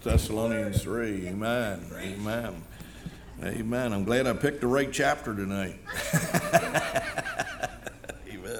Thessalonians 3. Amen. Amen. Amen. I'm glad I picked the right chapter tonight. Amen.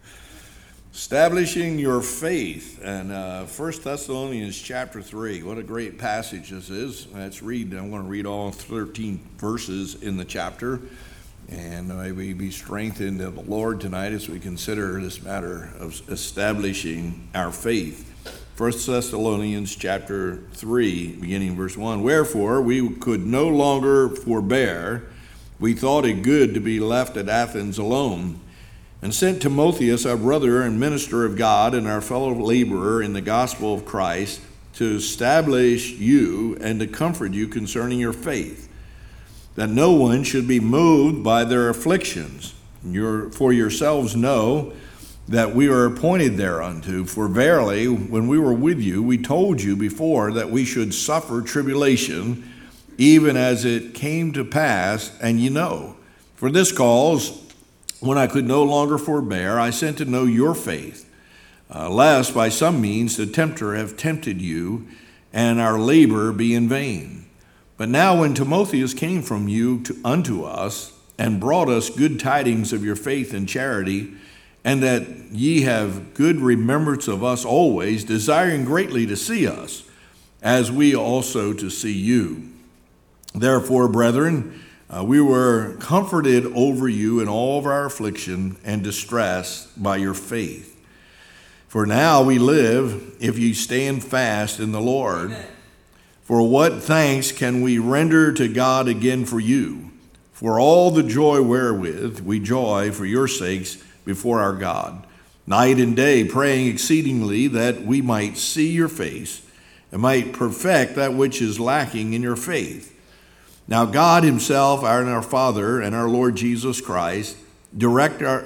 Establishing your faith. And 1 Thessalonians chapter 3. What a great passage this is. Let's read. I'm going to read all 13 verses in the chapter. And may we be strengthened in the Lord tonight as we consider this matter of establishing our faith. 1 Thessalonians chapter 3, beginning verse 1. Wherefore we could no longer forbear, we thought it good to be left at Athens alone, and sent Timotheus, our brother and minister of God, and our fellow laborer in the gospel of Christ, to establish you and to comfort you concerning your faith, that no one should be moved by their afflictions. For yourselves know that we are appointed thereunto. For verily, when we were with you, we told you before that we should suffer tribulation, even as it came to pass, and ye know. For this cause, when I could no longer forbear, I sent to know your faith, lest by some means the tempter have tempted you, and our labor be in vain. But now when Timotheus came from you unto us, and brought us good tidings of your faith and charity, and that ye have good remembrance of us always, desiring greatly to see us, as we also to see you. Therefore, brethren, we were comforted over you in all of our affliction and distress by your faith. For now we live, if ye stand fast in the Lord. Amen. For what thanks can we render to God again for you, for all the joy wherewith we joy for your sakes before our God, night and day, praying exceedingly that we might see your face and might perfect that which is lacking in your faith. Now God himself, our Father and our Lord Jesus Christ, direct our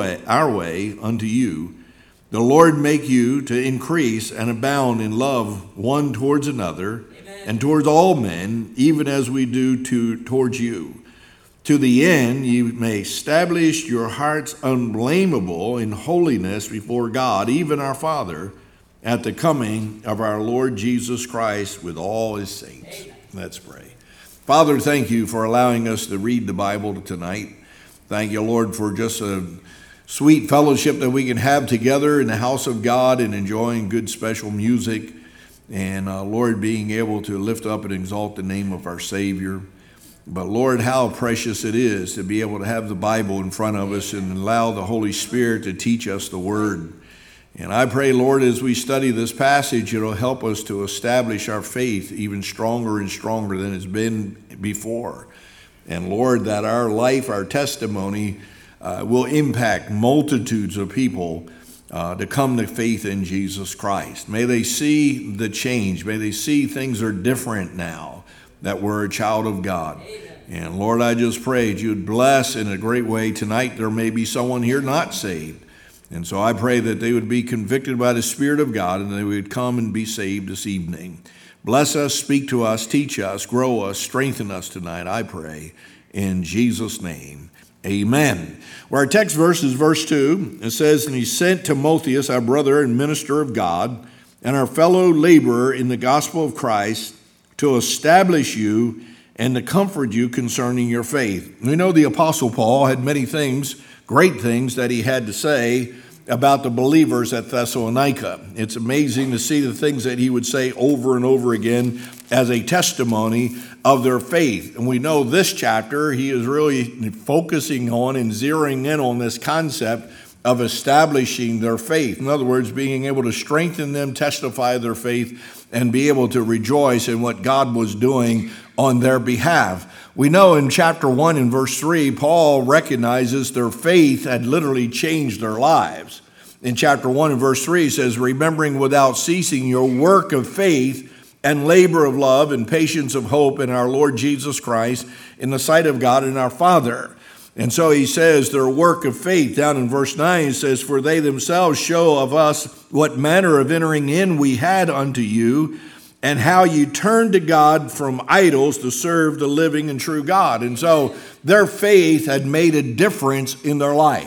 way unto you. The Lord make you to increase and abound in love one towards another, amen, and towards all men, even as we do towards you. To the end ye may establish your hearts unblameable in holiness before God, even our Father, at the coming of our Lord Jesus Christ with all his saints. Amen. Let's pray. Father, thank you for allowing us to read the Bible tonight. Thank you, Lord, for just a sweet fellowship that we can have together in the house of God and enjoying good special music. And Lord, being able to lift up and exalt the name of our Savior. But Lord, how precious it is to be able to have the Bible in front of us and allow the Holy Spirit to teach us the Word. And I pray, Lord, as we study this passage, it'll help us to establish our faith even stronger and stronger than it's been before. And Lord, that our life, our testimony will impact multitudes of people to come to faith in Jesus Christ. May they see the change. May they see things are different now that we're a child of God. Amen. And Lord, I just prayed you'd bless in a great way tonight. There may be someone here not saved. And so I pray that they would be convicted by the Spirit of God and they would come and be saved this evening. Bless us, speak to us, teach us, grow us, strengthen us tonight, I pray, in Jesus' name. Amen. Well, our text verse is verse 2. It says, and he sent Timotheus, our brother and minister of God, and our fellow laborer in the gospel of Christ, to establish you and to comfort you concerning your faith. We know the Apostle Paul had many things, great things that he had to say about the believers at Thessalonica. It's amazing to see the things that he would say over and over again as a testimony of their faith. And we know this chapter, he is really focusing on and zeroing in on this concept of establishing their faith. In other words, being able to strengthen them, testify their faith, and be able to rejoice in what God was doing on their behalf. We know in chapter 1 and verse 3, Paul recognizes their faith had literally changed their lives. In chapter 1 and verse 3, he says, remembering without ceasing your work of faith and labor of love and patience of hope in our Lord Jesus Christ in the sight of God and our Father. And so he says their work of faith. Down in verse 9, he says, for they themselves show of us what manner of entering in we had unto you, and how you turned to God from idols to serve the living and true God. And so their faith had made a difference in their life.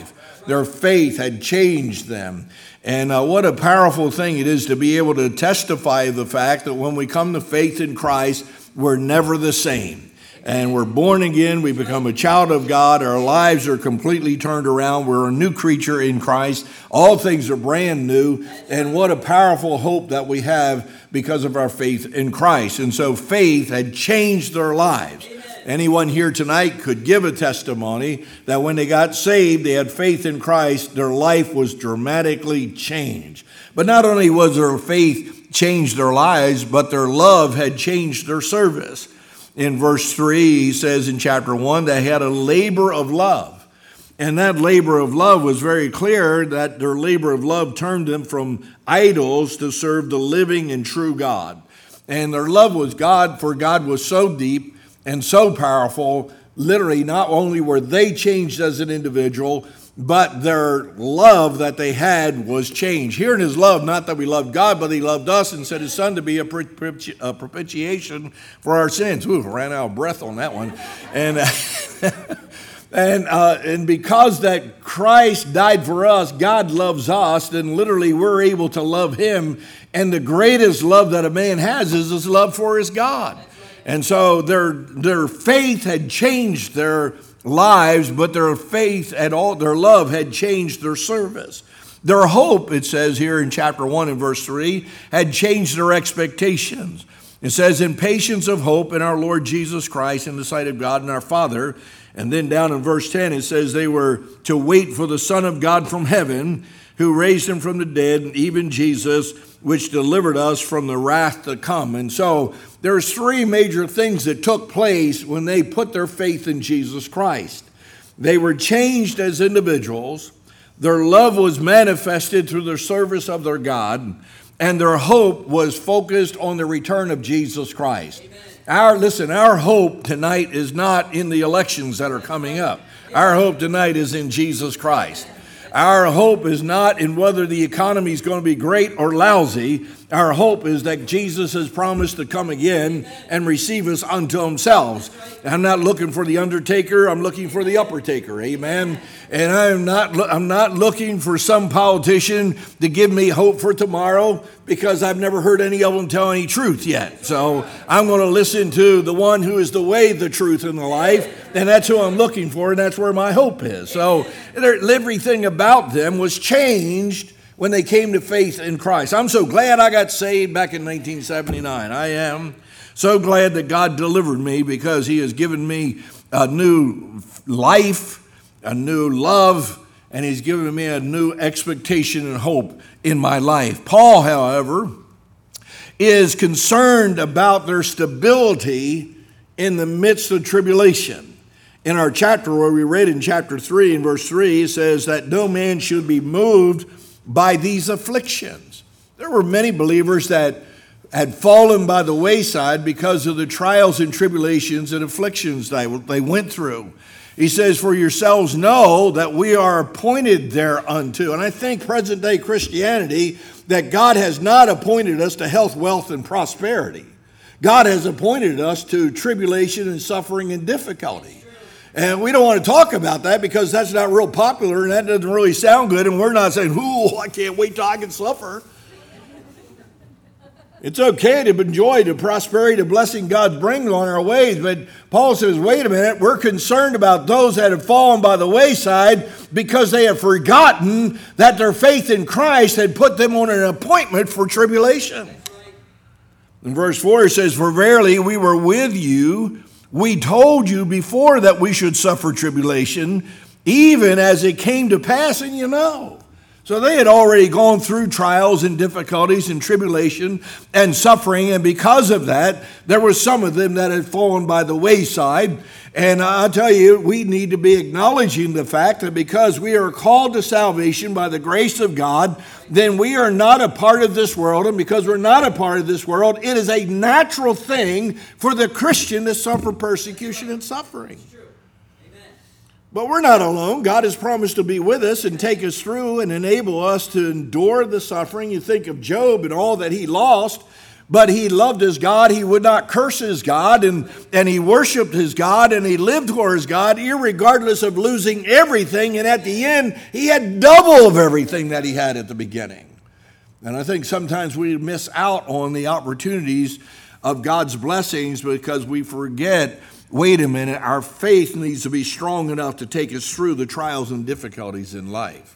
Their faith had changed them. And what a powerful thing it is to be able to testify the fact that when we come to faith in Christ, we're never the same. And we're born again, we become a child of God, our lives are completely turned around, we're a new creature in Christ, all things are brand new, and what a powerful hope that we have because of our faith in Christ. And so faith had changed their lives. Anyone here tonight could give a testimony that when they got saved, they had faith in Christ, their life was dramatically changed. But not only was their faith changed their lives, but their love had changed their service. In verse 3, he says in chapter 1, they had a labor of love. And that labor of love was very clear that their labor of love turned them from idols to serve the living and true God. And their love was God, for God was so deep and so powerful. Literally, not only were they changed as an individual, but their love that they had was changed. Here in his love, not that we loved God, but he loved us and sent his son to be a propitiation for our sins. Ooh, ran out of breath on that one. And because that Christ died for us, God loves us, then literally we're able to love him. And the greatest love that a man has is his love for his God. And so their faith had changed their lives, but their faith and all their love had changed their service. Their hope, it says here in chapter 1 and verse 3, had changed their expectations. It says, in patience of hope in our Lord Jesus Christ in the sight of God and our Father. And then down in verse 10, it says they were to wait for the Son of God from heaven, who raised him from the dead, even Jesus, which delivered us from the wrath to come. And so there's three major things that took place when they put their faith in Jesus Christ. They were changed as individuals. Their love was manifested through their service of their God, and their hope was focused on the return of Jesus Christ. Our hope tonight is not in the elections that are coming up. Our hope tonight is in Jesus Christ. Our hope is not in whether the economy is going to be great or lousy. Our hope is that Jesus has promised to come again and receive us unto himself. I'm not looking for the undertaker. I'm looking for the uppertaker. Amen. And I'm not looking for some politician to give me hope for tomorrow, because I've never heard any of them tell any truth yet. So I'm going to listen to the one who is the way, the truth, and the life. And that's who I'm looking for, and that's where my hope is. So everything about them was changed when they came to faith in Christ. I'm so glad I got saved back in 1979. I am so glad that God delivered me, because he has given me a new life, a new love, and he's given me a new expectation and hope in my life. Paul, however, is concerned about their stability in the midst of tribulation. In our chapter where we read in chapter 3 and verse 3, it says that no man should be moved by these afflictions. There were many believers that had fallen by the wayside because of the trials and tribulations and afflictions they went through. He says, for yourselves know that we are appointed thereunto. And I think present day Christianity, that God has not appointed us to health, wealth, and prosperity. God has appointed us to tribulation and suffering and difficulty. And we don't want to talk about that because that's not real popular and that doesn't really sound good. And we're not saying, ooh, I can't wait till I can suffer. It's okay to enjoy the prosperity, the blessing God's bringing on our ways. But Paul says, wait a minute, we're concerned about those that have fallen by the wayside because they have forgotten that their faith in Christ had put them on an appointment for tribulation. In verse 4 it says, for verily we were with you. We told you before that we should suffer tribulation, even as it came to pass, and you know. So they had already gone through trials and difficulties and tribulation and suffering. And because of that, there were some of them that had fallen by the wayside. And I'll tell you, we need to be acknowledging the fact that because we are called to salvation by the grace of God, then we are not a part of this world. And because we're not a part of this world, it is a natural thing for the Christian to suffer persecution and suffering. But we're not alone. God has promised to be with us and take us through and enable us to endure the suffering. You think of Job and all that he lost, But he loved his God. He would not curse his God, and he worshiped his God, and he lived for his God, irregardless of losing everything. And at the end, he had double of everything that he had at the beginning. And I think sometimes we miss out on the opportunities of God's blessings because we forget, wait a minute, our faith needs to be strong enough to take us through the trials and difficulties in life.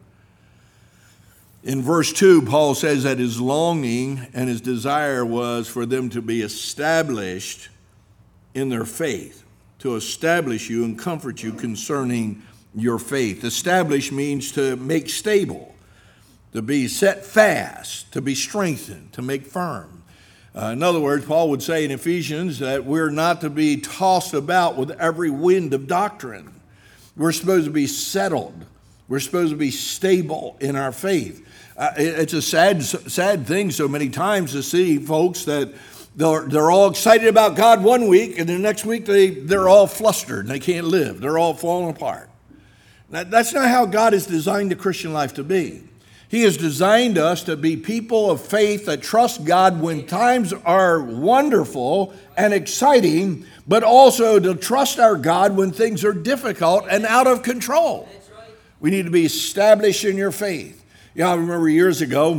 In verse 2, Paul says that his longing and his desire was for them to be established in their faith, to establish you and comfort you concerning your faith. Establish means to make stable, to be set fast, to be strengthened, to make firm. In other words, Paul would say in Ephesians that we're not to be tossed about with every wind of doctrine. We're supposed to be settled. We're supposed to be stable in our faith. It's a sad thing so many times to see folks that they're all excited about God one week, and the next week they're all flustered and they can't live. They're all falling apart. That's not how God has designed the Christian life to be. He has designed us to be people of faith that trust God when times are wonderful and exciting, but also to trust our God when things are difficult and out of control. We need to be established in your faith. I remember years ago,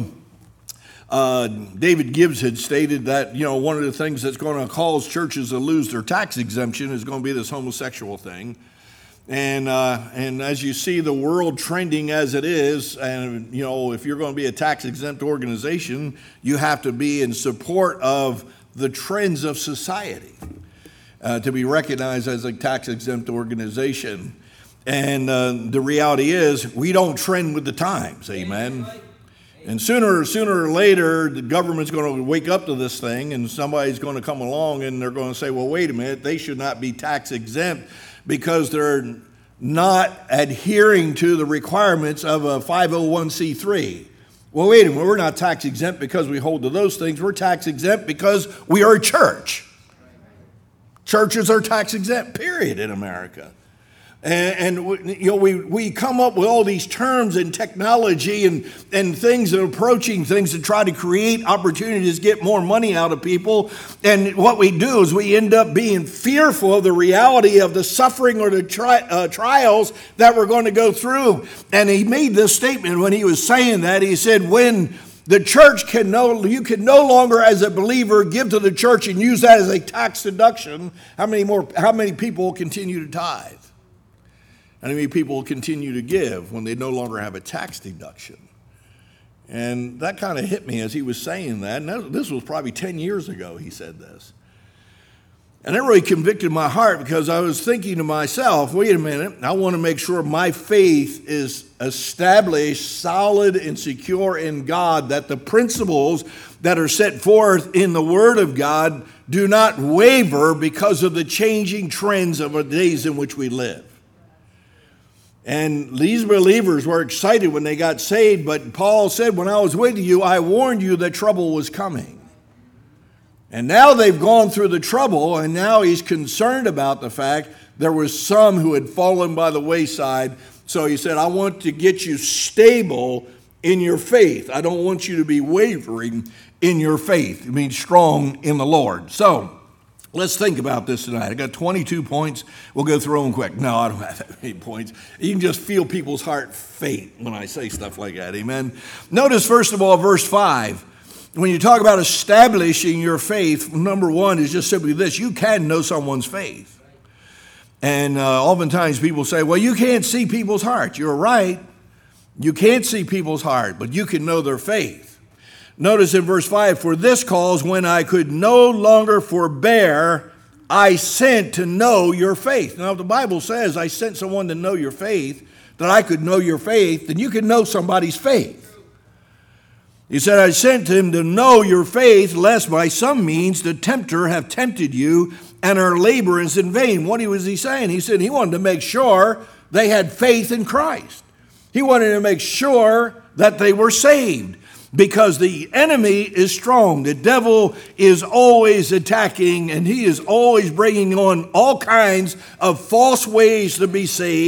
David Gibbs had stated that, one of the things that's going to cause churches to lose their tax exemption is going to be this homosexual thing. And as you see the world trending as it is, and, if you're going to be a tax-exempt organization, you have to be in support of the trends of society to be recognized as a tax-exempt organization. And the reality is, we don't trend with the times, amen? And sooner or later, the government's going to wake up to this thing, and somebody's going to come along, and they're going to say, well, wait a minute, they should not be tax exempt because they're not adhering to the requirements of a 501c3. Well, wait a minute, we're not tax exempt because we hold to those things. We're tax exempt because we are a church. Churches are tax exempt, period, in America. And we come up with all these terms and technology and things and approaching things to try to create opportunities to get more money out of people. And what we do is we end up being fearful of the reality of the suffering or the trials that we're going to go through. And he made this statement when he was saying that. He said, when the church you can no longer as a believer give to the church and use that as a tax deduction, how many people will continue to tithe? How many people will continue to give when they no longer have a tax deduction? And that kind of hit me as he was saying that. And this was probably 10 years ago he said this. And it really convicted my heart because I was thinking to myself, wait a minute, I want to make sure my faith is established, solid, and secure in God, that the principles that are set forth in the Word of God do not waver because of the changing trends of the days in which we live. And these believers were excited when they got saved, but Paul said, when I was with you, I warned you that trouble was coming. And now they've gone through the trouble, and now he's concerned about the fact there was some who had fallen by the wayside. So he said, I want to get you stable in your faith. I don't want you to be wavering in your faith. It means strong in the Lord. So let's think about this tonight. I got 22 points. We'll go through them quick. No, I don't have that many points. You can just feel people's heart faint when I say stuff like that. Amen. Notice, first of all, verse 5. When you talk about establishing your faith, number one is just simply this. You can know someone's faith. And oftentimes people say, well, you can't see people's hearts. You're right. You can't see people's heart, but you can know their faith. Notice in verse 5, for this cause, when I could no longer forbear, I sent to know your faith. Now, if the Bible says I sent someone to know your faith, that I could know your faith, then you can know somebody's faith. He said, I sent him to know your faith, lest by some means the tempter have tempted you, and our labor is in vain. What was he saying? He said he wanted to make sure they had faith in Christ. He wanted to make sure that they were saved. Because the enemy is strong. The devil is always attacking, and he is always bringing on all kinds of false ways to be saved,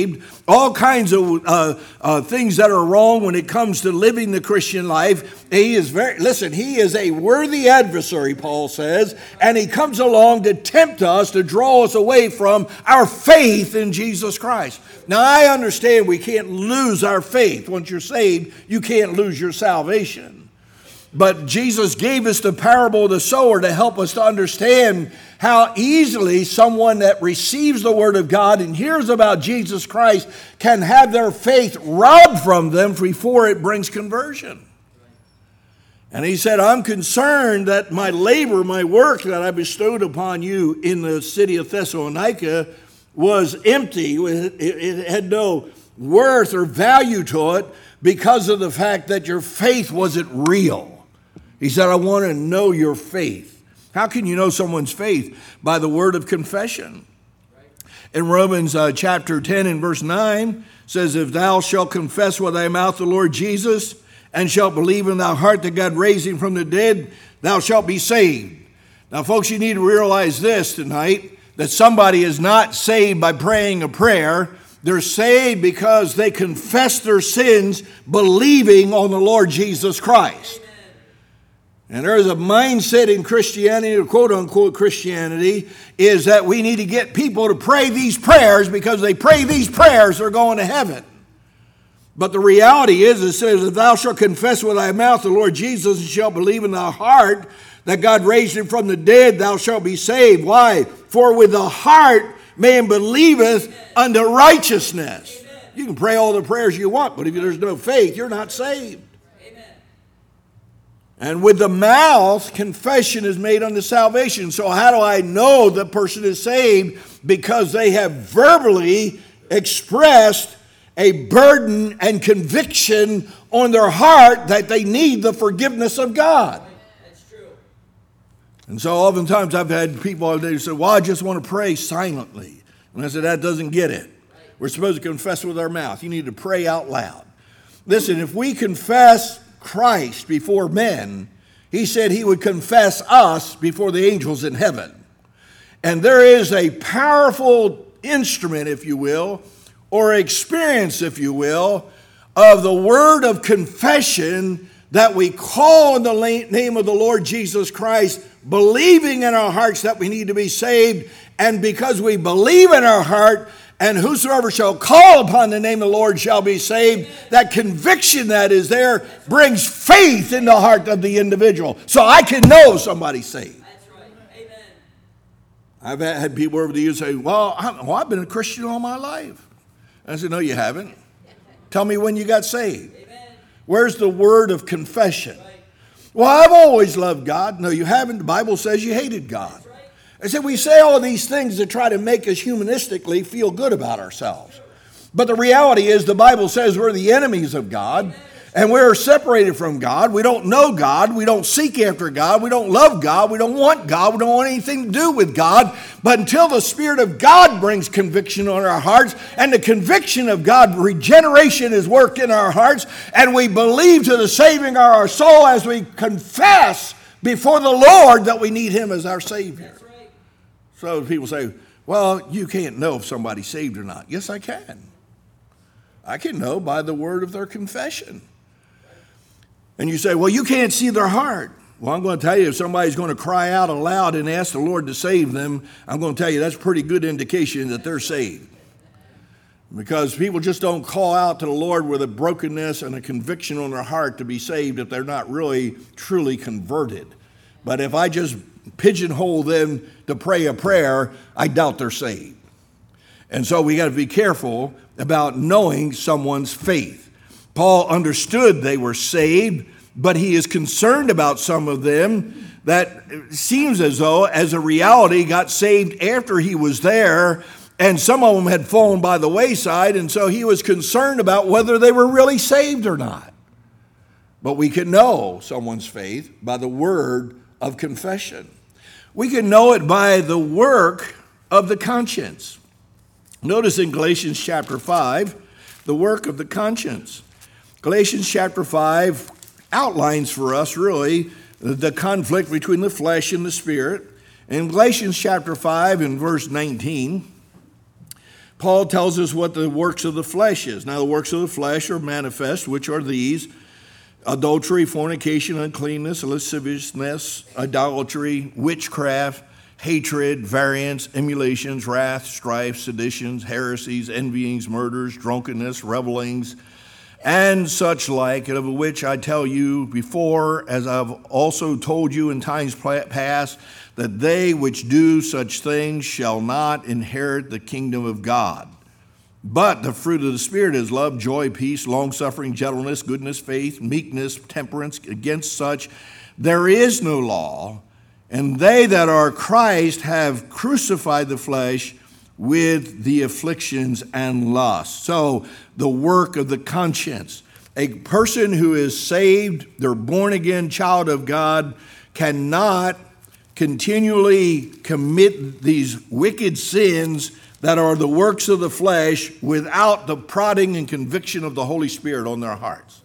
all kinds of things that are wrong when it comes to living the Christian life. He is a worthy adversary, Paul says, and he comes along to tempt us, to draw us away from our faith in Jesus Christ. Now, I understand we can't lose our faith. Once you're saved, you can't lose your salvation. But Jesus gave us the parable of the sower to help us to understand how easily someone that receives the word of God and hears about Jesus Christ can have their faith robbed from them before it brings conversion. And he said, I'm concerned that my labor, my work that I bestowed upon you in the city of Thessalonica was empty. It had no worth or value to it because of the fact that your faith wasn't real. He said, I want to know your faith. How can you know someone's faith? By the word of confession. In Romans chapter 10 and verse 9 says, if thou shalt confess with thy mouth the Lord Jesus and shalt believe in thy heart that God raised him from the dead, thou shalt be saved. Now, folks, you need to realize this tonight, that somebody is not saved by praying a prayer. They're saved because they confess their sins, believing on the Lord Jesus Christ. And there is a mindset in Christianity, or quote-unquote Christianity, is that we need to get people to pray these prayers because they pray these prayers, they're going to heaven. But the reality is, it says, if thou shalt confess with thy mouth the Lord Jesus and shalt believe in thy heart that God raised him from the dead, thou shalt be saved. Why? For with the heart man believeth unto righteousness. You can pray all the prayers you want, but if there's no faith, you're not saved. And with the mouth, confession is made unto salvation. So how do I know the person is saved? Because they have verbally expressed a burden and conviction on their heart that they need the forgiveness of God. That's true. And so oftentimes I've had people all day say, well, I just want to pray silently. And I said, that doesn't get it. We're supposed to confess with our mouth. You need to pray out loud. Listen, if we confess Christ before men, he said he would confess us before the angels in heaven. And there is a powerful instrument, if you will, or experience, if you will, of the word of confession that we call in the name of the Lord Jesus Christ, believing in our hearts that we need to be saved. And because we believe in our heart, and whosoever shall call upon the name of the Lord shall be saved, that conviction that is there brings faith in the heart of the individual. So I can know somebody's saved. That's right. Amen. I've had people over the years say, well, I've been a Christian all my life. I said, no, you haven't. Tell me when you got saved. Amen. Where's the word of confession? Right. Well, I've always loved God. No, you haven't. The Bible says you hated God. I said, we say all of these things to try to make us humanistically feel good about ourselves. But the reality is the Bible says we're the enemies of God, and we're separated from God. We don't know God. We don't seek after God. We don't love God. We don't want God. We don't want anything to do with God. But until the Spirit of God brings conviction on our hearts, and the conviction of God, regeneration is worked in our hearts, and we believe to the saving of our soul as we confess before the Lord that we need him as our Savior. So people say, well, you can't know if somebody's saved or not. Yes, I can. I can know by the word of their confession. And you say, well, you can't see their heart. Well, I'm going to tell you, if somebody's going to cry out aloud and ask the Lord to save them, I'm going to tell you that's a pretty good indication that they're saved. Because people just don't call out to the Lord with a brokenness and a conviction on their heart to be saved if they're not really, truly converted. But if I just pigeonhole them to pray a prayer, I doubt they're saved. And so we got to be careful about knowing someone's faith. Paul understood they were saved, but he is concerned about some of them that seems as though, as a reality, got saved after he was there, and some of them had fallen by the wayside, and so he was concerned about whether they were really saved or not. But we can know someone's faith by the word of confession. We can know it by the work of the conscience. Notice in Galatians chapter 5, the work of the conscience. Galatians chapter 5 outlines for us really the conflict between the flesh and the spirit. In Galatians chapter 5 in verse 19, Paul tells us what the works of the flesh is. Now, the works of the flesh are manifest, which are these: adultery, fornication, uncleanness, lasciviousness, idolatry, witchcraft, hatred, variance, emulations, wrath, strife, seditions, heresies, envyings, murders, drunkenness, revelings, and such like, of which I tell you before, as I've also told you in times past, that they which do such things shall not inherit the kingdom of God. But the fruit of the Spirit is love, joy, peace, long-suffering, gentleness, goodness, faith, meekness, temperance. Against such there is no law. And they that are Christ have crucified the flesh with the afflictions and lusts. So the work of the conscience. A person who is saved, they're born again child of God, cannot continually commit these wicked sins that are the works of the flesh without the prodding and conviction of the Holy Spirit on their hearts.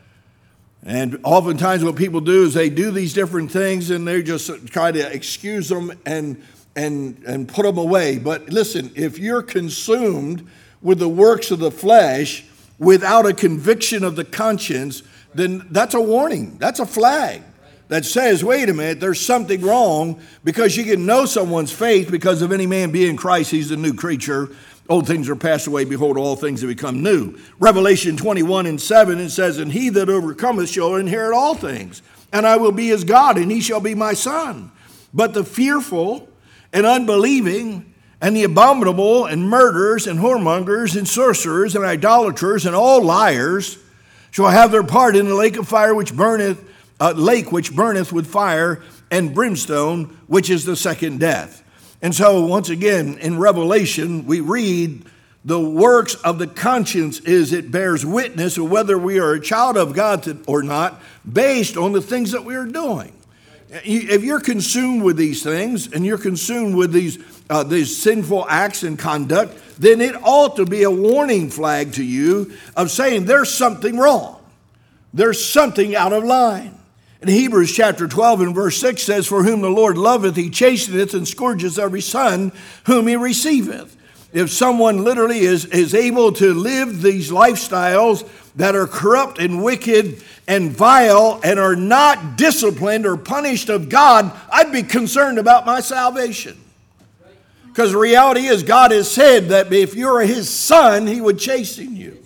And oftentimes what people do is they do these different things and they just try to excuse them and put them away. But listen, if you're consumed with the works of the flesh without a conviction of the conscience, then that's a warning. That's a flag that says, wait a minute, there's something wrong, because you can know someone's faith because of any man be in Christ, he's a new creature. Old things are passed away, behold, all things have become new. Revelation 21:7, it says, and he that overcometh shall inherit all things, and I will be his God, and he shall be my son. But the fearful and unbelieving and the abominable and murderers and whoremongers and sorcerers and idolaters and all liars shall have their part in the lake of fire which burneth, lake which burneth with fire and brimstone, which is the second death. And so once again, in Revelation, we read the works of the conscience is it bears witness of whether we are a child of God or not, based on the things that we are doing. If you're consumed with these things and you're consumed with these sinful acts and conduct, then it ought to be a warning flag to you of saying there's something wrong. There's something out of line. In Hebrews chapter 12 and verse 6 says, for whom the Lord loveth, he chasteneth and scourgeth every son whom he receiveth. If someone literally is able to live these lifestyles that are corrupt and wicked and vile and are not disciplined or punished of God, I'd be concerned about my salvation. Because the reality is God has said that if you're his son, he would chasten you.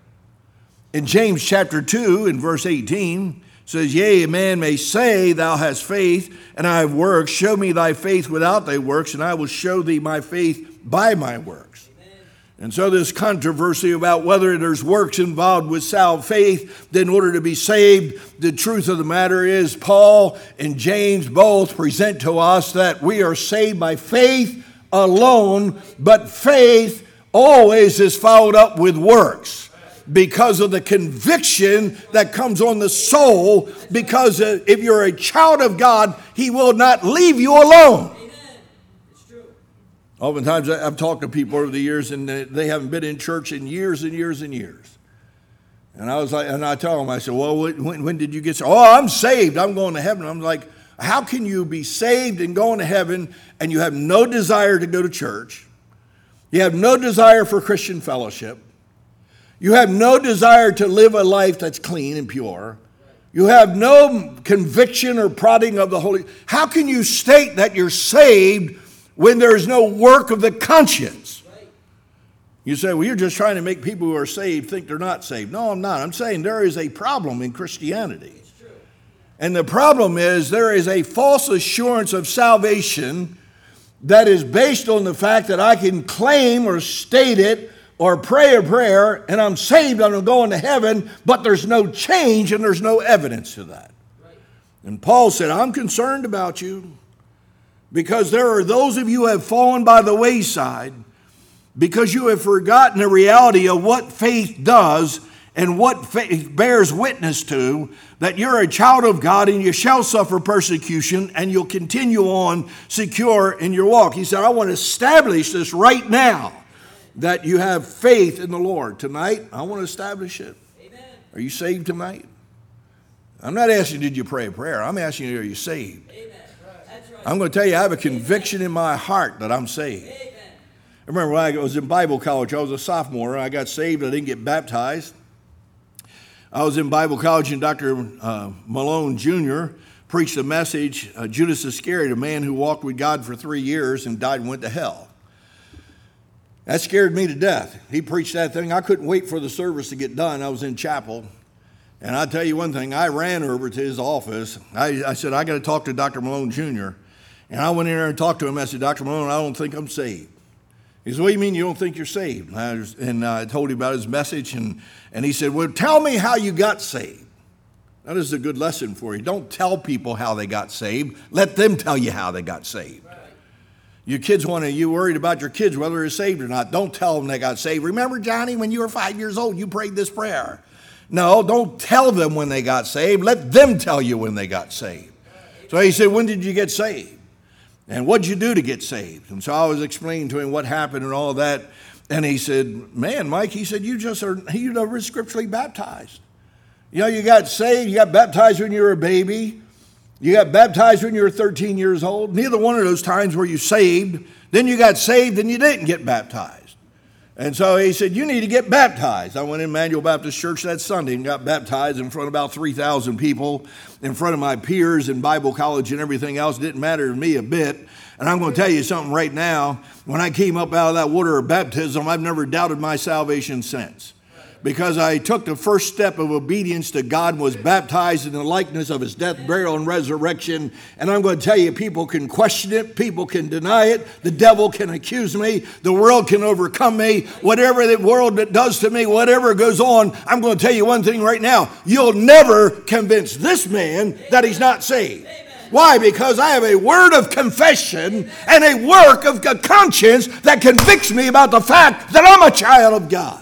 In James chapter 2 and verse 18 says, yea, a man may say, thou hast faith, and I have works. Show me thy faith without thy works, and I will show thee my faith by my works. Amen. And so this controversy about whether there's works involved with faith in order to be saved, the truth of the matter is Paul and James both present to us that we are saved by faith alone, but faith always is followed up with works, because of the conviction that comes on the soul, because if you're a child of God, he will not leave you alone. Amen. It's true. Oftentimes I've talked to people over the years and they haven't been in church in years and years and years. And I tell them, I said, well, when did you get saved? Oh, I'm saved. I'm going to heaven. I'm like, how can you be saved and going to heaven and you have no desire to go to church? You have no desire for Christian fellowship. You have no desire to live a life that's clean and pure. You have no conviction or prodding of the Holy. How can you state that you're saved when there is no work of the conscience? You say, well, you're just trying to make people who are saved think they're not saved. No, I'm not. I'm saying there is a problem in Christianity. And the problem is there is a false assurance of salvation that is based on the fact that I can claim or state it or pray a prayer, and I'm saved, I'm going to heaven, but there's no change and there's no evidence to that. Right. And Paul said, I'm concerned about you because there are those of you who have fallen by the wayside because you have forgotten the reality of what faith does and what faith bears witness to, that you're a child of God and you shall suffer persecution and you'll continue on secure in your walk. He said, I want to establish this right now, that you have faith in the Lord. Tonight, I want to establish it. Amen. Are you saved tonight? I'm not asking, did you pray a prayer? I'm asking you, are you saved? Amen. That's right. I'm going to tell you, I have a conviction in my heart that I'm saved. Amen. remember when I was in Bible college, I was a sophomore. I got saved. I didn't get baptized. I was in Bible college, and Dr. Malone Jr. preached a message, Judas Iscariot, a man who walked with God for 3 years and died and went to hell. That scared me to death. He preached that thing. I couldn't wait for the service to get done. I was in chapel. And I'll tell you one thing, I ran over to his office. I said, I got to talk to Dr. Malone Jr. And I went in there and talked to him. I said, Dr. Malone, I don't think I'm saved. He said, what do you mean you don't think you're saved? And I told him about his message. And he said, well, tell me how you got saved. That is a good lesson for you. Don't tell people how they got saved. Let them tell you how they got saved. Your kids you worried about your kids, whether they're saved or not. Don't tell them they got saved. Remember, Johnny, when you were 5 years old, you prayed this prayer. No, don't tell them when they got saved. Let them tell you when they got saved. So he said, when did you get saved? And what'd you do to get saved? And so I was explaining to him what happened and all that. And he said, man, Mike, he said, you never scripturally baptized. You know, you got saved, you got baptized when you were a baby. You got baptized when you were 13 years old. Neither one of those times were you saved. Then you got saved and you didn't get baptized. And so he said, you need to get baptized. I went in Emmanuel Baptist Church that Sunday and got baptized in front of about 3,000 people, in front of my peers in Bible college and everything else. It didn't matter to me a bit. And I'm going to tell you something right now. When I came up out of that water of baptism, I've never doubted my salvation since. Because I took the first step of obedience to God and was baptized in the likeness of his death, burial, and resurrection. And I'm going to tell you, people can question it. People can deny it. The devil can accuse me. The world can overcome me. Whatever the world does to me, whatever goes on, I'm going to tell you one thing right now. You'll never convince this man that he's not saved. Why? Because I have a word of confession and a work of conscience that convicts me about the fact that I'm a child of God.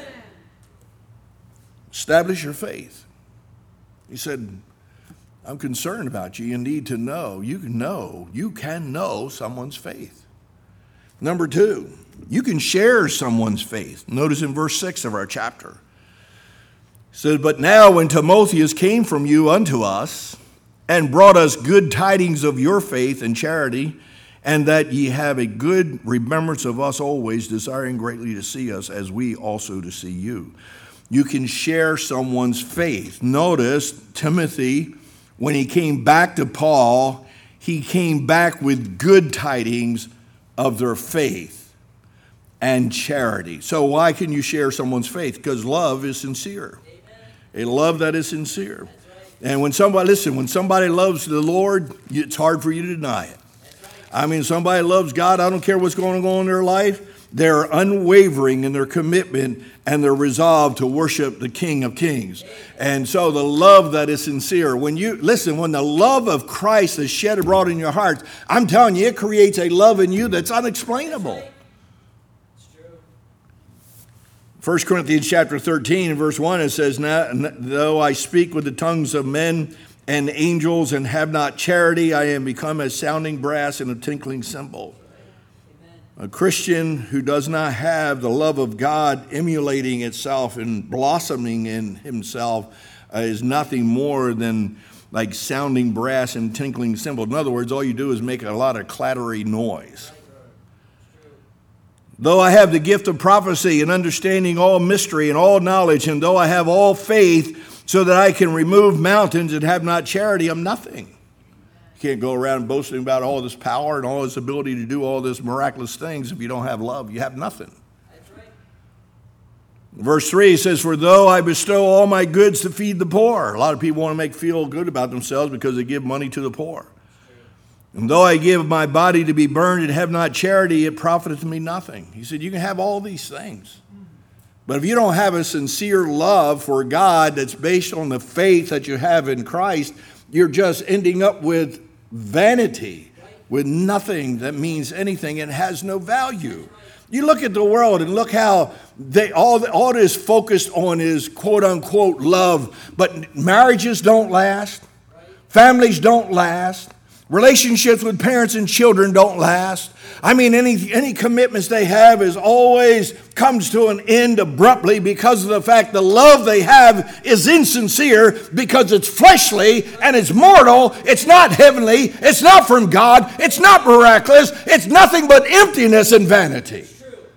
Establish your faith. He said, I'm concerned about you. You need to know. You can know someone's faith. Number 2, you can share someone's faith. Notice in verse 6 of our chapter. It said, but now when Timotheus came from you unto us and brought us good tidings of your faith and charity, and that ye have a good remembrance of us always, desiring greatly to see us, as we also to see you. You can share someone's faith. Notice Timothy, when he came back to Paul, he came back with good tidings of their faith and charity. So why can you share someone's faith? Because love is sincere. Amen. A love that is sincere. Right. And when somebody loves the Lord, it's hard for you to deny it. Right. I mean, somebody loves God, I don't care what's going on in their life. They're unwavering in their commitment and their resolve to worship the King of Kings. And so the love that is sincere, when the love of Christ is shed abroad in your heart, I'm telling you, it creates a love in you that's unexplainable. 1 Corinthians chapter 13 and verse 1, it says, though I speak with the tongues of men and angels and have not charity, I am become as sounding brass and a tinkling cymbal. A Christian who does not have the love of God emulating itself and blossoming in himself is nothing more than like sounding brass and tinkling cymbal. In other words, all you do is make a lot of clattery noise. Though I have the gift of prophecy and understanding all mystery and all knowledge, and though I have all faith so that I can remove mountains and have not charity, I'm nothing. You can't go around boasting about all this power and all this ability to do all this miraculous things if you don't have love. You have nothing. That's right. Verse 3 says, for though I bestow all my goods to feed the poor. A lot of people want to feel good about themselves because they give money to the poor. And though I give my body to be burned and have not charity, it profiteth me nothing. He said, you can have all these things. But if you don't have a sincere love for God that's based on the faith that you have in Christ, you're just ending up with vanity, with nothing that means anything and has no value. You look at the world and look how all it is focused on is quote unquote love, but marriages don't last, families don't last, relationships with parents and children don't last. I mean, any commitments they have is always comes to an end abruptly because of the fact the love they have is insincere, because it's fleshly and it's mortal. It's not heavenly. It's not from God. It's not miraculous. It's nothing but emptiness and vanity.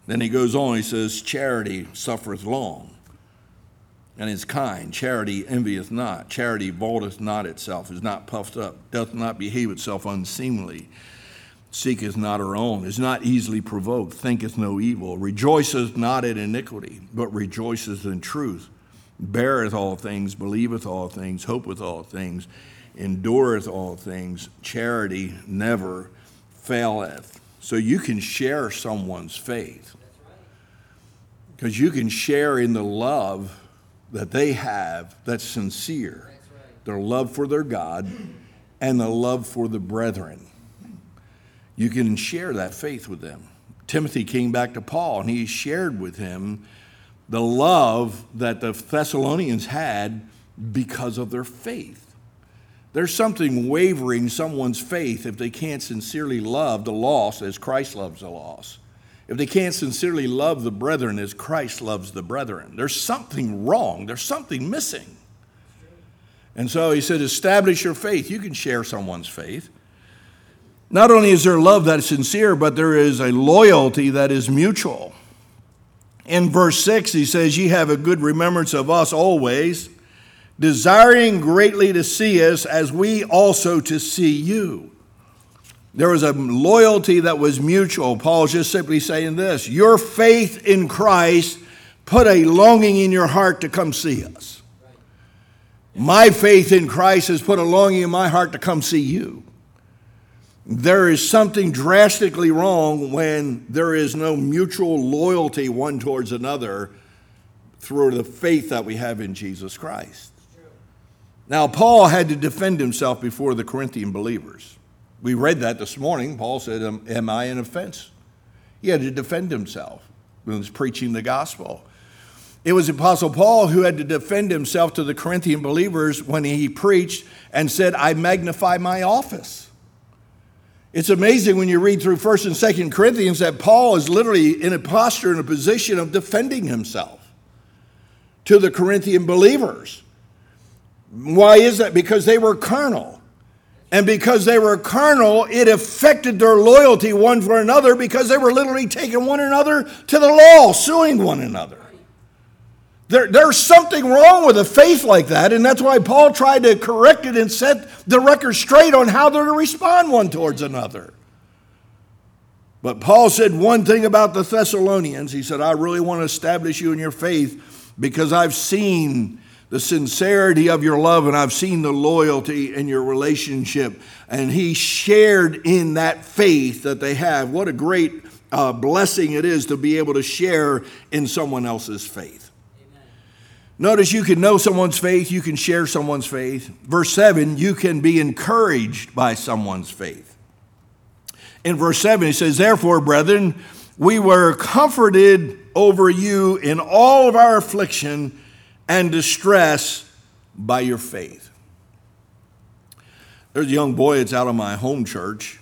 Then he goes on, he says, charity suffereth long, and is kind. Charity envieth not. Charity vaunteth not itself, is not puffed up, doth not behave itself unseemly, seeketh not her own, is not easily provoked, thinketh no evil, rejoiceth not at iniquity, but rejoiceth in truth, beareth all things, believeth all things, hopeth all things, endureth all things. Charity never faileth. So you can share someone's faith, because you can share in the love that they have that's sincere, their love for their God and the love for the brethren. You can share that faith with them. Timothy came back to Paul and he shared with him the love that the Thessalonians had because of their faith. There's something wavering someone's faith if they can't sincerely love the lost as Christ loves the lost. If they can't sincerely love the brethren as Christ loves the brethren, there's something wrong. There's something missing. And so he said, establish your faith. You can share someone's faith. Not only is there love that is sincere, but there is a loyalty that is mutual. In verse 6, he says, ye have a good remembrance of us always, desiring greatly to see us as we also to see you. There was a loyalty that was mutual. Paul's just simply saying this: your faith in Christ put a longing in your heart to come see us. My faith in Christ has put a longing in my heart to come see you. There is something drastically wrong when there is no mutual loyalty one towards another through the faith that we have in Jesus Christ. Now, Paul had to defend himself before the Corinthian believers. We read that this morning. Paul said, am I an offense? He had to defend himself when he was preaching the gospel. It was Apostle Paul who had to defend himself to the Corinthian believers when he preached and said, I magnify my office. It's amazing when you read through 1st and 2nd Corinthians that Paul is literally in a posture, in a position of defending himself to the Corinthian believers. Why is that? Because they were carnal. And because they were carnal, it affected their loyalty one for another, because they were literally taking one another to the law, suing one another. There's something wrong with a faith like that, and that's why Paul tried to correct it and set the record straight on how they're to respond one towards another. But Paul said one thing about the Thessalonians. He said, I really want to establish you in your faith because I've seen the sincerity of your love, and I've seen the loyalty in your relationship. And he shared in that faith that they have. What a great blessing it is to be able to share in someone else's faith. Amen. Notice you can know someone's faith, you can share someone's faith. Verse 7, you can be encouraged by someone's faith. In verse 7, he says, therefore, brethren, we were comforted over you in all of our affliction and distress by your faith. There's a young boy that's out of my home church.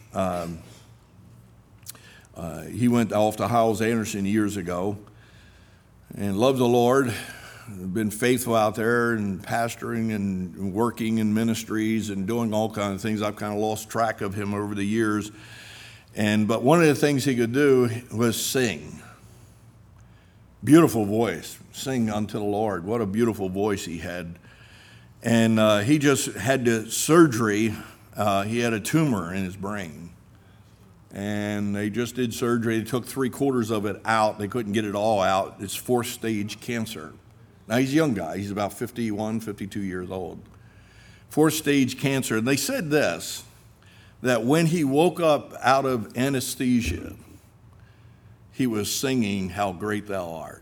He went off to Hyles-Anderson years ago and loved the Lord, been faithful out there and pastoring and working in ministries and doing all kinds of things. I've kind of lost track of him over the years. But one of the things he could do was sing. Beautiful voice. Sing unto the Lord. What a beautiful voice he had. And he just had surgery. He had a tumor in his brain. And they just did surgery. They took 3/4 of it out. They couldn't get it all out. It's 4th stage cancer. Now, he's a young guy. He's about 51, 52 years old. 4th stage cancer. And they said this, that when he woke up out of anesthesia, he was singing, How Great Thou Art.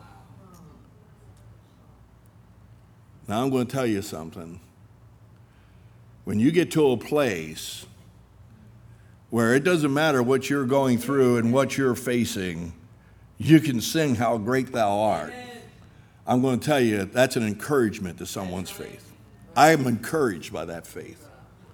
Now I'm going to tell you something. When you get to a place where it doesn't matter what you're going through and what you're facing, you can sing How Great Thou Art. I'm going to tell you, that's an encouragement to someone's faith. I am encouraged by that faith.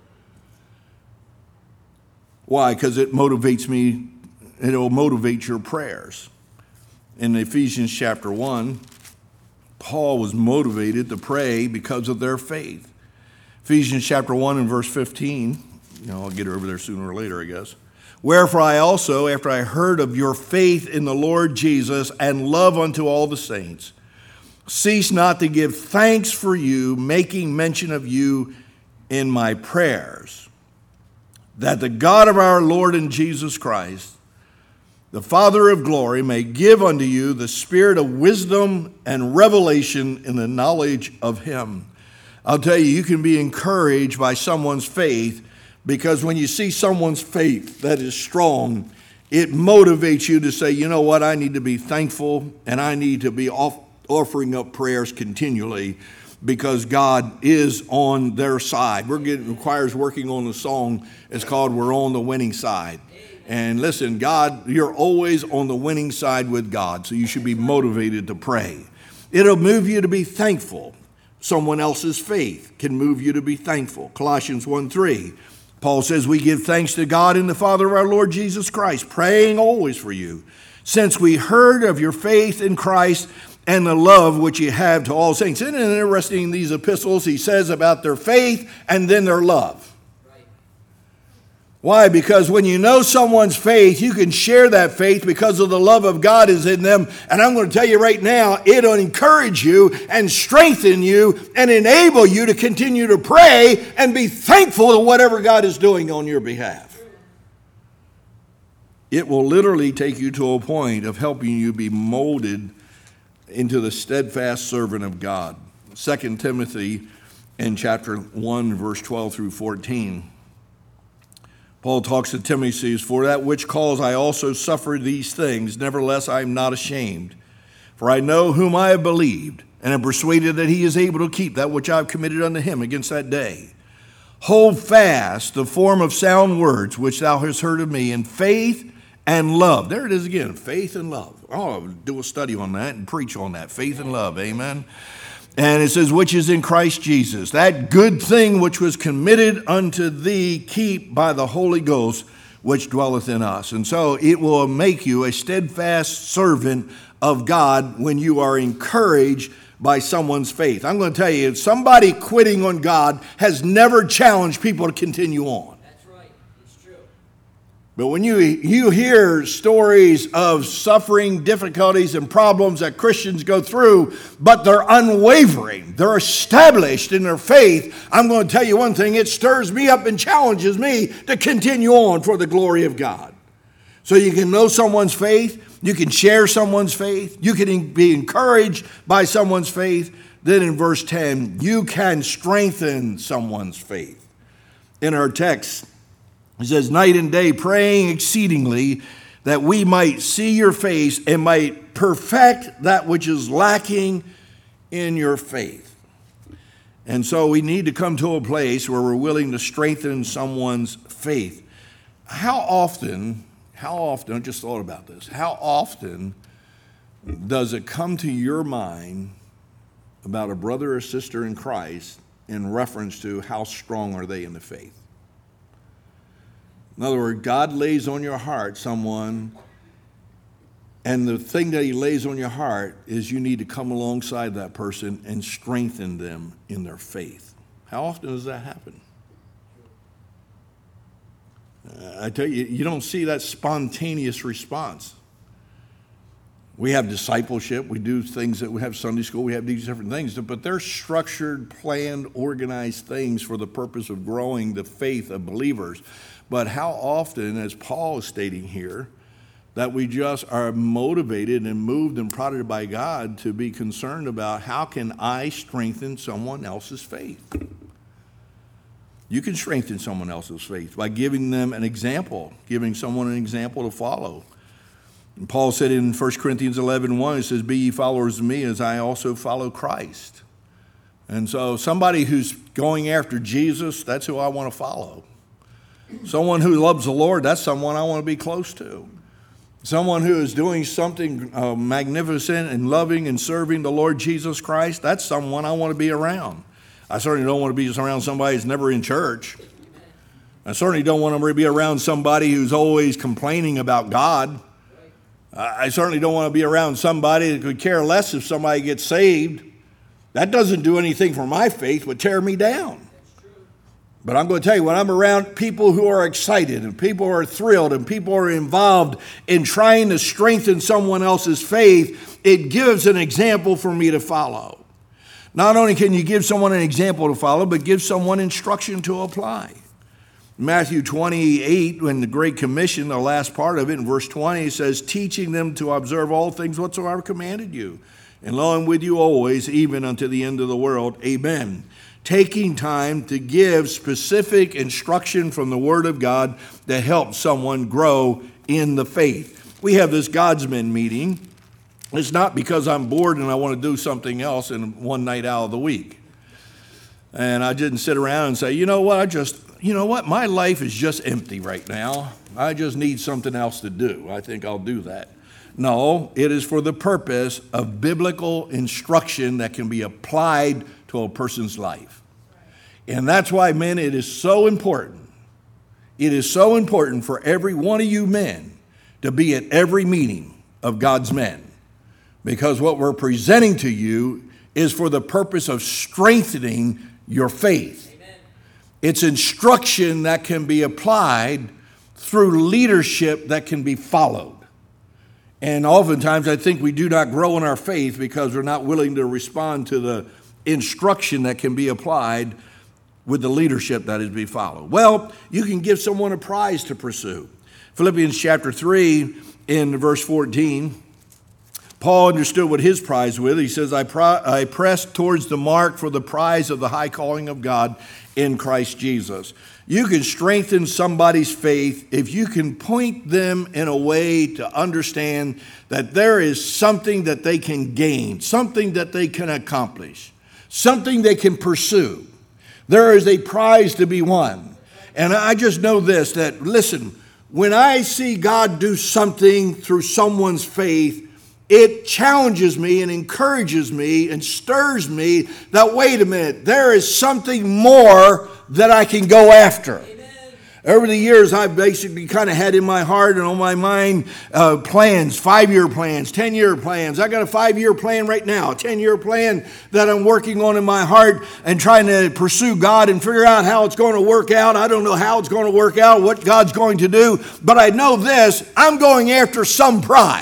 Why? Because it motivates me. It will motivate your prayers. In Ephesians chapter 1, Paul was motivated to pray because of their faith. Ephesians chapter 1 and verse 15, I'll get over there sooner or later, I guess. Wherefore I also, after I heard of your faith in the Lord Jesus and love unto all the saints, cease not to give thanks for you, making mention of you in my prayers, that the God of our Lord and Jesus Christ, the Father of glory, may give unto you the spirit of wisdom and revelation in the knowledge of him. I'll tell you, you can be encouraged by someone's faith, because when you see someone's faith that is strong, it motivates you to say, you know what, I need to be thankful, and I need to be offering up prayers continually, because God is on their side. Choir's working on the song. It's called We're on the Winning Side. And listen, God, you're always on the winning side with God, so you should be motivated to pray. It'll move you to be thankful. Someone else's faith can move you to be thankful. Colossians 1:3, Paul says, we give thanks to God and the Father of our Lord Jesus Christ, praying always for you, since we heard of your faith in Christ and the love which you have to all saints. Isn't it interesting in these epistles, he says about their faith and then their love. Why? Because when you know someone's faith, you can share that faith because of the love of God is in them. And I'm going to tell you right now, it'll encourage you and strengthen you and enable you to continue to pray and be thankful to whatever God is doing on your behalf. It will literally take you to a point of helping you be molded into the steadfast servant of God. 2 Timothy in chapter 1, verse 12 through 14. Paul talks to Timothy, says, for that which cause I also suffer these things, nevertheless I am not ashamed. For I know whom I have believed, and am persuaded that he is able to keep that which I have committed unto him against that day. Hold fast the form of sound words which thou hast heard of me in faith and love. There it is again, faith and love. I'll do a study on that and preach on that, faith and love, amen. And it says, which is in Christ Jesus, that good thing which was committed unto thee, keep by the Holy Ghost, which dwelleth in us. And so it will make you a steadfast servant of God when you are encouraged by someone's faith. I'm going to tell you, somebody quitting on God has never challenged people to continue on. But when you hear stories of suffering, difficulties, and problems that Christians go through, but they're unwavering, they're established in their faith, I'm going to tell you one thing, it stirs me up and challenges me to continue on for the glory of God. So you can know someone's faith, you can share someone's faith, you can be encouraged by someone's faith. Then in verse 10, you can strengthen someone's faith. In our text, it says, night and day praying exceedingly that we might see your face and might perfect that which is lacking in your faith. And so we need to come to a place where we're willing to strengthen someone's faith. How often, I just thought about this, how often does it come to your mind about a brother or sister in Christ in reference to how strong are they in the faith? In other words, God lays on your heart someone, and the thing that he lays on your heart is you need to come alongside that person and strengthen them in their faith. How often does that happen? I tell you, you don't see that spontaneous response. We have discipleship, we do things that we have Sunday school, we have these different things, but they're structured, planned, organized things for the purpose of growing the faith of believers. But how often, as Paul is stating here, that we just are motivated and moved and prodded by God to be concerned about how can I strengthen someone else's faith? You can strengthen someone else's faith by giving them an example, giving someone an example to follow. And Paul said in 1 Corinthians 11:1, it says, be ye followers of me as I also follow Christ. And so somebody who's going after Jesus, that's who I want to follow. Someone who loves the Lord, that's someone I want to be close to. Someone who is doing something magnificent and loving and serving the Lord Jesus Christ, that's someone I want to be around. I certainly don't want to be around somebody who's never in church. I certainly don't want to be around somebody who's always complaining about God. I certainly don't want to be around somebody that could care less if somebody gets saved. That doesn't do anything for my faith but tear me down. But I'm going to tell you, when I'm around people who are excited and people who are thrilled and people who are involved in trying to strengthen someone else's faith, it gives an example for me to follow. Not only can you give someone an example to follow, but give someone instruction to apply. Matthew 28, in the Great Commission, the last part of it, in verse 20, it says, teaching them to observe all things whatsoever I commanded you. And lo, I'm with you always, even unto the end of the world. Amen. Taking time to give specific instruction from the Word of God that helps someone grow in the faith. We have this Godsmen meeting. It's not because I'm bored and I want to do something else in one night out of the week. And I didn't sit around and say, you know what, my life is just empty right now. I just need something else to do. I think I'll do that. No, it is for the purpose of biblical instruction that can be applied to a person's life. And that's why, men, it is so important. It is so important for every one of you men to be at every meeting of God's men. Because what we're presenting to you is for the purpose of strengthening your faith. Amen. It's instruction that can be applied through leadership that can be followed. And oftentimes I think we do not grow in our faith because we're not willing to respond to the instruction that can be applied with the leadership that is to be followed. Well, you can give someone a prize to pursue. Philippians chapter 3 in verse 14, Paul understood what his prize was. He says, I press towards the mark for the prize of the high calling of God in Christ Jesus. You can strengthen somebody's faith if you can point them in a way to understand that there is something that they can gain, something that they can accomplish, something they can pursue. There is a prize to be won. And I just know this, that listen, when I see God do something through someone's faith, it challenges me and encourages me and stirs me that, wait a minute, there is something more that I can go after. Amen. Over the years, I've basically kind of had in my heart and on my mind plans, 5-year plans, 10-year plans. I got a 5-year plan right now, a 10-year plan that I'm working on in my heart and trying to pursue God and figure out how it's going to work out. I don't know how it's going to work out, what God's going to do, but I know this, I'm going after some prize.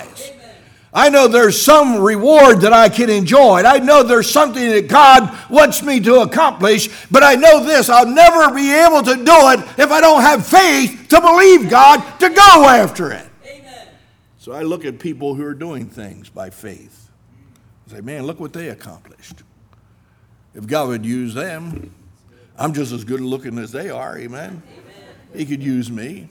I know there's some reward that I can enjoy. I know there's something that God wants me to accomplish, but I know this, I'll never be able to do it if I don't have faith to believe God to go after it. Amen. So I look at people who are doing things by faith. I say, man, look what they accomplished. If God would use them, I'm just as good looking as they are, amen? He could use me.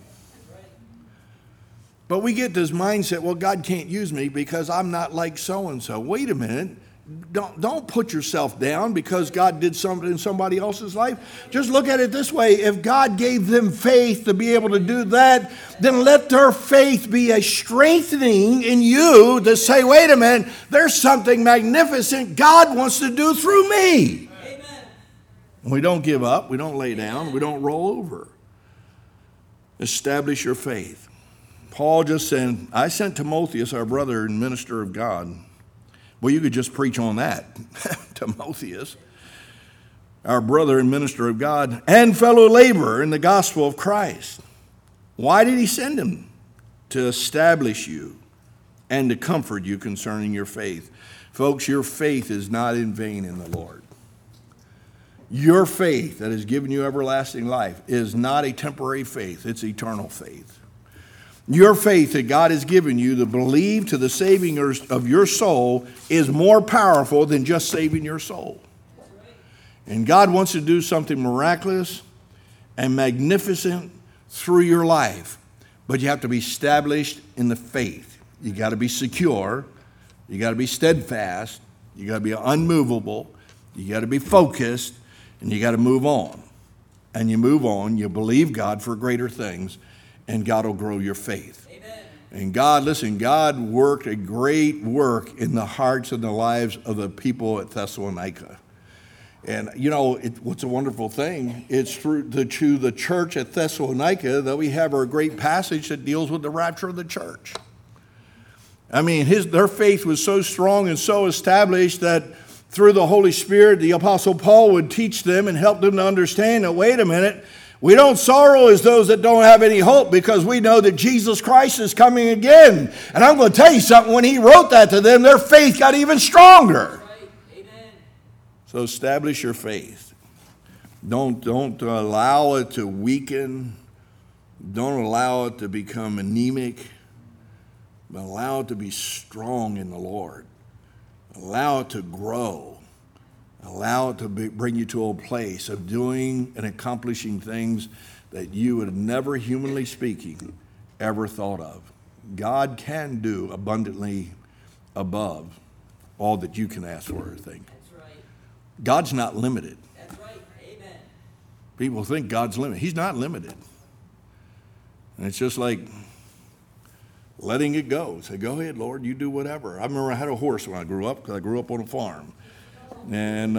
But we get this mindset, well, God can't use me because I'm not like so-and-so. Wait a minute. Don't put yourself down because God did something in somebody else's life. Just look at it this way. If God gave them faith to be able to do that, then let their faith be a strengthening in you to say, wait a minute, there's something magnificent God wants to do through me. Amen. We don't give up. We don't lay down. We don't roll over. Establish your faith. Paul just said, I sent Timotheus, our brother and minister of God. Well, you could just preach on that. Timotheus, our brother and minister of God, and fellow laborer in the gospel of Christ. Why did he send him? To establish you and to comfort you concerning your faith. Folks, your faith is not in vain in the Lord. Your faith that has given you everlasting life is not a temporary faith. It's eternal faith. Your faith that God has given you to believe to the saving of your soul is more powerful than just saving your soul. And God wants to do something miraculous and magnificent through your life. But you have to be established in the faith. You got to be secure. You got to be steadfast. You got to be unmovable. You got to be focused. And you got to move on. And you move on. You believe God for greater things. And God will grow your faith. Amen. And God, listen, God worked a great work in the hearts and the lives of the people at Thessalonica. And, you know, what's a wonderful thing, it's through the church at Thessalonica that we have our great passage that deals with the rapture of the church. I mean, their faith was so strong and so established that through the Holy Spirit, the Apostle Paul would teach them and help them to understand that, wait a minute, we don't sorrow as those that don't have any hope, because we know that Jesus Christ is coming again. And I'm going to tell you something, when he wrote that to them, their faith got even stronger. Amen. So establish your faith. Don't allow it to weaken. Don't allow it to become anemic. But allow it to be strong in the Lord. Allow it to grow. Allow it to bring you to a place of doing and accomplishing things that you would have never, humanly speaking, ever thought of. God can do abundantly above all that you can ask for or think. That's right. God's not limited. That's right. Amen. People think God's limited. He's not limited. And it's just like letting it go. Say, go ahead, Lord, you do whatever. I remember I had a horse when I grew up, because I grew up on a farm. And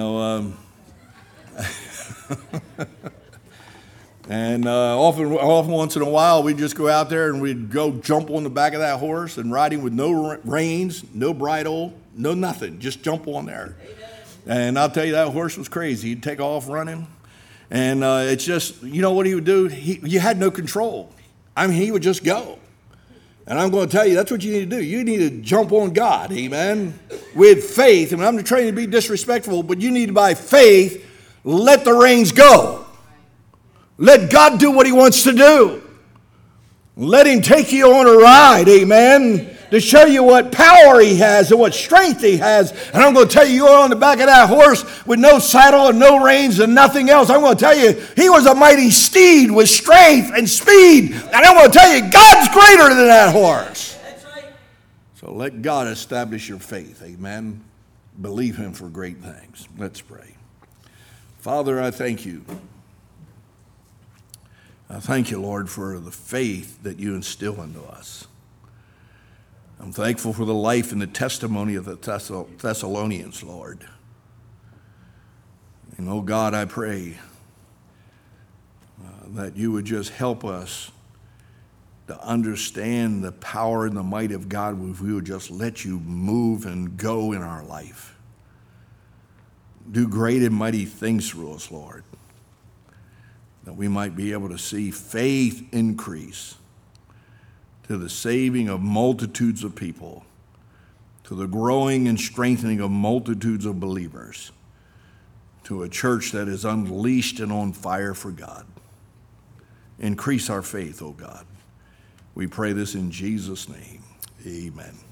often once in a while, we'd just go out there and we'd go jump on the back of that horse and ride him with no reins, no bridle, no nothing. Just jump on there. And I'll tell you, that horse was crazy. He'd take off running. And it's just, you know what he would do? You had no control. I mean, he would just go. And I'm going to tell you, that's what you need to do. You need to jump on God, amen, with faith. I mean, I'm not trying to be disrespectful, but you need to, by faith, let the reins go. Let God do what he wants to do. Let him take you on a ride, amen, to show you what power he has and what strength he has. And I'm going to tell you, you're on the back of that horse with no saddle and no reins and nothing else. I'm going to tell you, he was a mighty steed with strength and speed. And I'm going to tell you, God's greater than that horse. That's right. So let God establish your faith, amen. Believe him for great things. Let's pray. Father, I thank you. I thank you, Lord, for the faith that you instill into us. I'm thankful for the life and the testimony of the Thessalonians, Lord. And, oh God, I pray that you would just help us to understand the power and the might of God if we would just let you move and go in our life. Do great and mighty things through us, Lord, that we might be able to see faith increase to the saving of multitudes of people, to the growing and strengthening of multitudes of believers, to a church that is unleashed and on fire for God. Increase our faith, O God. We pray this in Jesus' name. Amen.